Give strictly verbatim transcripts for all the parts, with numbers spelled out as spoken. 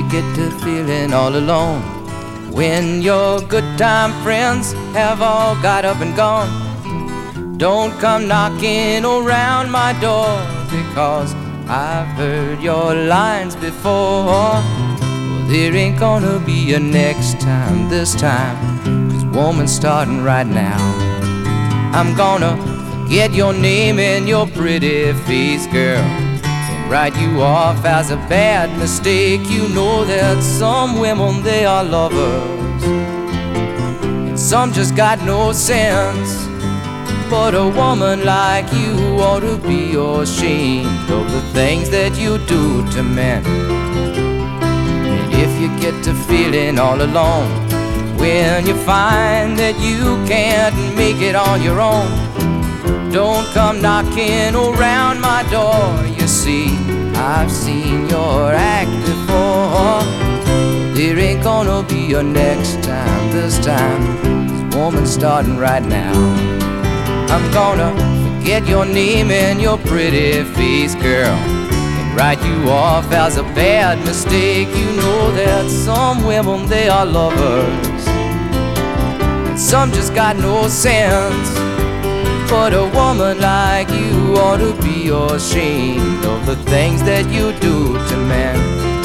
get to feeling all alone, when your good time friends have all got up and gone, don't come knocking around my door, because I've heard your lines before. Well, there ain't gonna be a next time this time, 'cause woman, starting right now, I'm gonna forget your name and your pretty face, girl, and write you off as a bad mistake. You know that some women, they are lovers, and some just got no sense. But a woman like you ought to be ashamed of the things that you do to men. And if you get to feeling all alone, when you find that you can't make it on your own, don't come knocking around my door. You see, I've seen your act before. There ain't gonna be a next time this time, 'cause woman, starting right now, I'm gonna forget your name and your pretty face, girl, and write you off as a bad mistake. You know that some women, they are lovers, and some just got no sense. But a woman like you ought to be ashamed of the things that you do to men.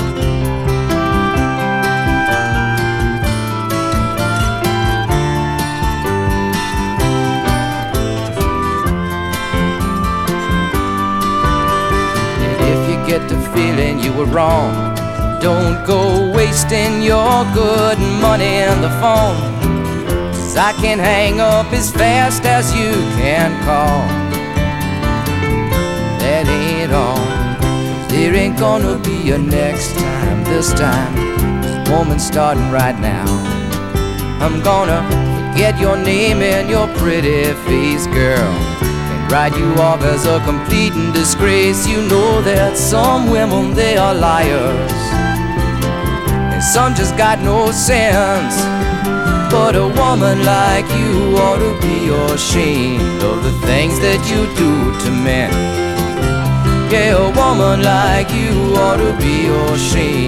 Get to feeling you were wrong, don't go wasting your good money on the phone, 'cause I can hang up as fast as you can call. That ain't all, there ain't gonna be a next time this time, 'cause woman, starting right now, I'm gonna forget your name and your pretty face, girl, write you off as a complete and disgrace. You know that some women, they are liars, and some just got no sense. But a woman like you ought to be ashamed of the things that you do to men. Yeah, a woman like you ought to be ashamed